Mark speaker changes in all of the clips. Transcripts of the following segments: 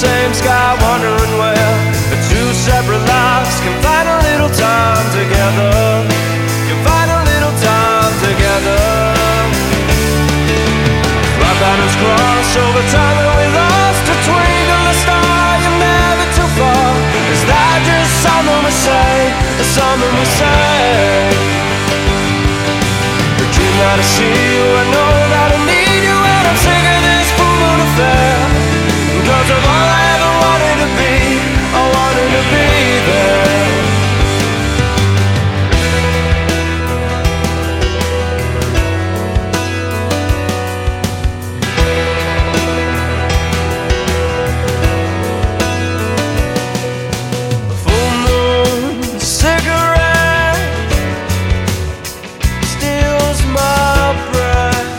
Speaker 1: same sky, wondering where the two separate lives can find a little time together. Can find a little time together. Fly patterns cross over time and we lost a twinkle, a star. You're never too far. Is that just something we say? Is something we say? The dream that I see you, I know that I need you, and I'm sick of this fool affair. Cause of all I ever wanted to be, I wanted to be there. Full moon cigarette steals my breath.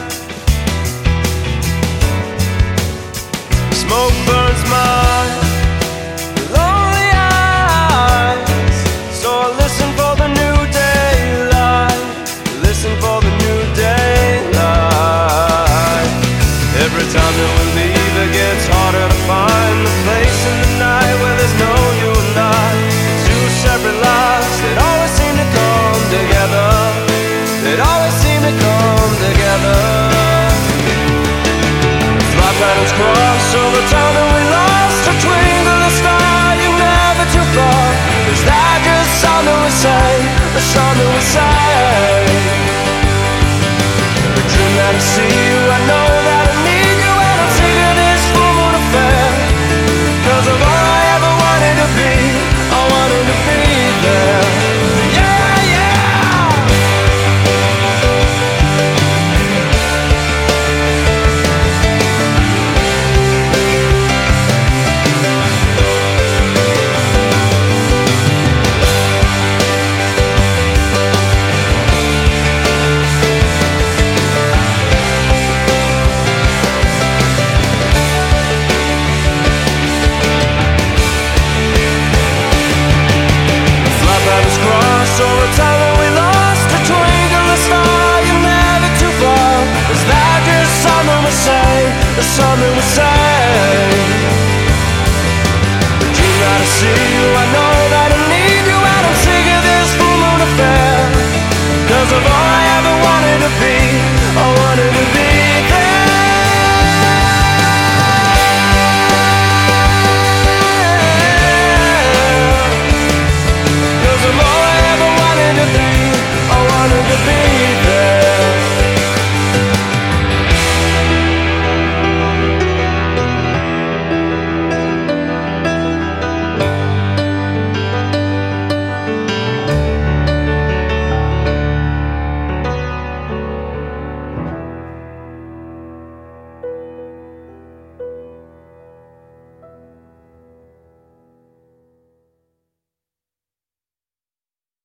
Speaker 1: Smoke burns my lonely eyes. So I listen for the new daylight. Listen for the new daylight. Every time that we leave, it gets harder to find the place in the night where there's no you and I. Two separate lives that always seem to come together. That always seem to come together. Fly patterns cross over time and we lost a twinkle, a star. You're never too far. Is that just something we say? Or something we say?